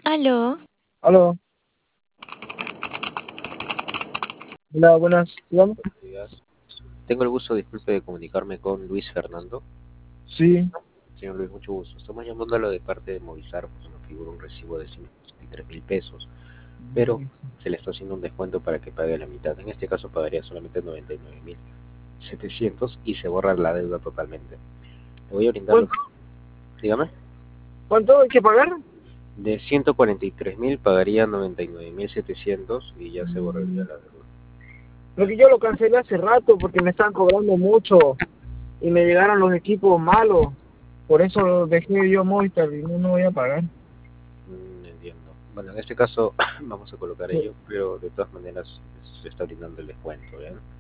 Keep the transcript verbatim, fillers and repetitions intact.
Aló, Aló, hola, buenas, dígame. Buenos días. Tengo el gusto, disculpe, de comunicarme con Luis Fernando. Sí, Señor Luis, mucho gusto. Estamos llamándolo de parte de Movistar, pues nos figura un recibo de ciento sesenta y tres mil pesos, pero se le está haciendo un descuento para que pague la mitad. En este caso pagaría solamente noventa y nueve mil setecientos y se borra la deuda totalmente. Le voy a brindar lo ¿cuánto, que... Dígame. cuánto hay que pagar? De ciento cuarenta y tres mil pagaría noventa y nueve mil setecientos y ya se borraría Mm, la deuda. Porque yo lo cancelé hace rato porque me están cobrando mucho y me llegaron los equipos malos. Por eso dejé yo Movistar y no, no voy a pagar. Mm, entiendo. Bueno, en este caso vamos a colocar Sí. ello, pero de todas maneras se está brindando el descuento, ¿bien?